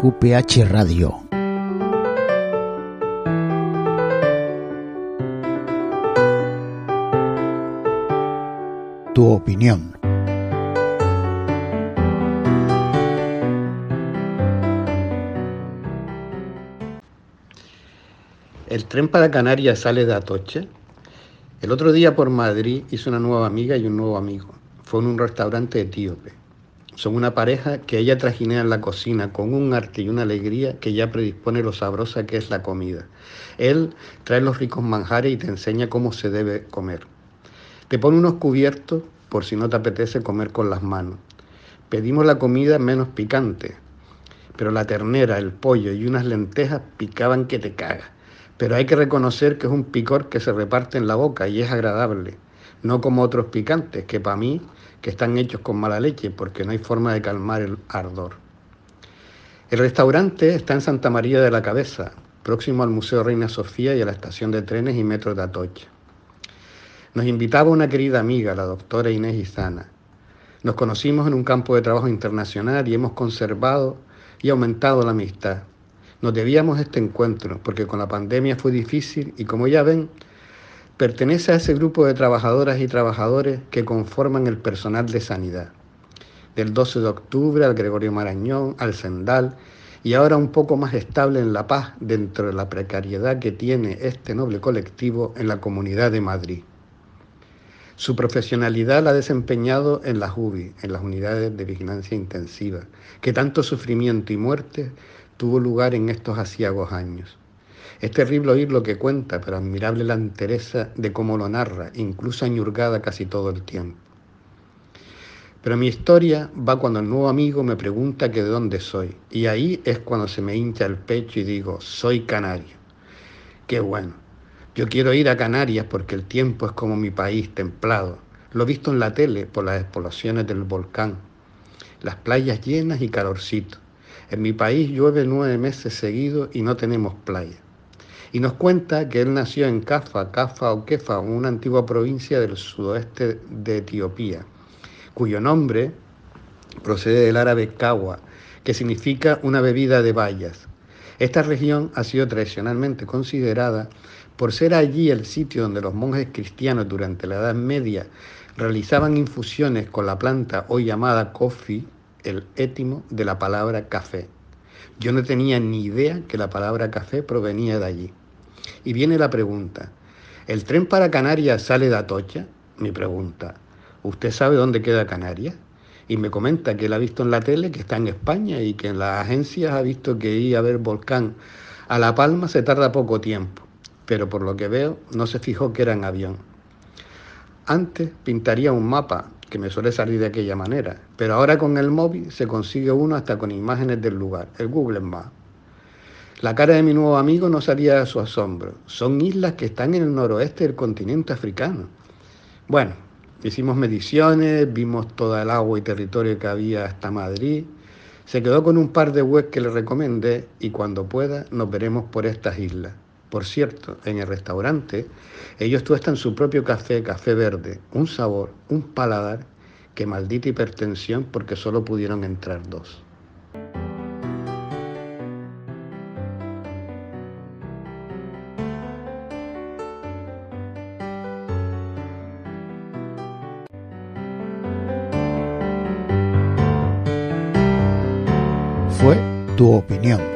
QPH Radio. Tu opinión. El tren para Canarias sale de Atocha. El otro día por Madrid hice una nueva amiga y un nuevo amigo. Fue en un restaurante etíope. Son una pareja que ella trajinea en la cocina con un arte y una alegría que ya predispone lo sabrosa que es la comida. Él trae los ricos manjares y te enseña cómo se debe comer. Te pone unos cubiertos por si no te apetece comer con las manos. Pedimos la comida menos picante, pero la ternera, el pollo y unas lentejas picaban que te cagas. Pero hay que reconocer que es un picor que se reparte en la boca y es agradable, no como otros picantes, que para mí que están hechos con mala leche porque no hay forma de calmar el ardor. El restaurante está en Santa María de la Cabeza, próximo al Museo Reina Sofía y a la estación de trenes y metro de Atocha. Nos invitaba una querida amiga, la doctora Inés Izana. Nos conocimos en un campo de trabajo internacional y hemos conservado y aumentado la amistad. Nos debíamos este encuentro porque con la pandemia fue difícil y, como ya ven, pertenece a ese grupo de trabajadoras y trabajadores que conforman el personal de sanidad. Del 12 de octubre al Gregorio Marañón, al Sendal y ahora un poco más estable en La Paz dentro de la precariedad que tiene este noble colectivo en la Comunidad de Madrid. Su profesionalidad la ha desempeñado en las UBI, en las unidades de vigilancia intensiva, que tanto sufrimiento y muerte tuvo lugar en estos aciagos años. Es terrible oír lo que cuenta, pero admirable la entereza de cómo lo narra, incluso añurgada casi todo el tiempo. Pero mi historia va cuando el nuevo amigo me pregunta que de dónde soy, y ahí es cuando se me hincha el pecho y digo, soy canario. Qué bueno. Yo quiero ir a Canarias porque el tiempo es como mi país, templado. Lo he visto en la tele por las explosiones del volcán. Las playas llenas y calorcito. En mi país llueve 9 meses seguidos y no tenemos playa. Y nos cuenta que él nació en Cafa o Kefa, una antigua provincia del sudoeste de Etiopía, cuyo nombre procede del árabe kawa, que significa una bebida de bayas. Esta región ha sido tradicionalmente considerada por ser allí el sitio donde los monjes cristianos durante la Edad Media realizaban infusiones con la planta hoy llamada coffee, el étimo de la palabra café. Yo no tenía ni idea que la palabra café provenía de allí. Y viene la pregunta, ¿el tren para Canarias sale de Atocha? Mi pregunta, ¿usted sabe dónde queda Canarias? Y me comenta que él ha visto en la tele que está en España y que en las agencias ha visto que ir a ver volcán a La Palma se tarda poco tiempo, pero por lo que veo no se fijó que era en avión. Antes pintaría un mapa, que me suele salir de aquella manera, pero ahora con el móvil se consigue uno hasta con imágenes del lugar, el Google Maps. La cara de mi nuevo amigo no salía de su asombro. Son islas que están en el noroeste del continente africano. Bueno, hicimos mediciones, vimos toda el agua y territorio que había hasta Madrid. Se quedó con un par de webs que le recomendé y cuando pueda nos veremos por estas islas. Por cierto, en el restaurante ellos tuestan su propio café verde, un sabor, un paladar, que maldita hipertensión porque solo pudieron entrar 2. Fue Tu Opinión.